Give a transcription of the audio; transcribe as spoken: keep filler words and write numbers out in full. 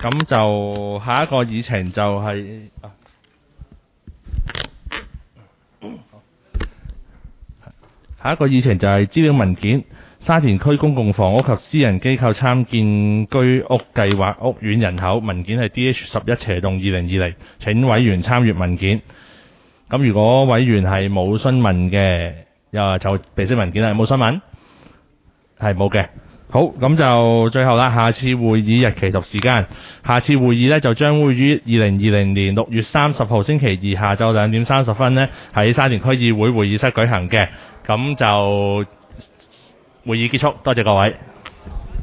咁就下一個議程就係、啊下一個議程就係資料文件，沙田區公共房屋及私人機構參建居屋計劃屋苑人口文件係 D H 十一斜洞二零二零，請委員參閱文件。咁如果委員係冇詢問嘅，又就備悉文件啦。有冇詢問？係冇嘅。好，咁就最後啦。下次會議日期及時間，下次會議呢就將會於二零二零年六月三十號星期二下晝兩點三十分呢喺沙田區議會會議室舉行嘅。咁就會議結束，多謝各位。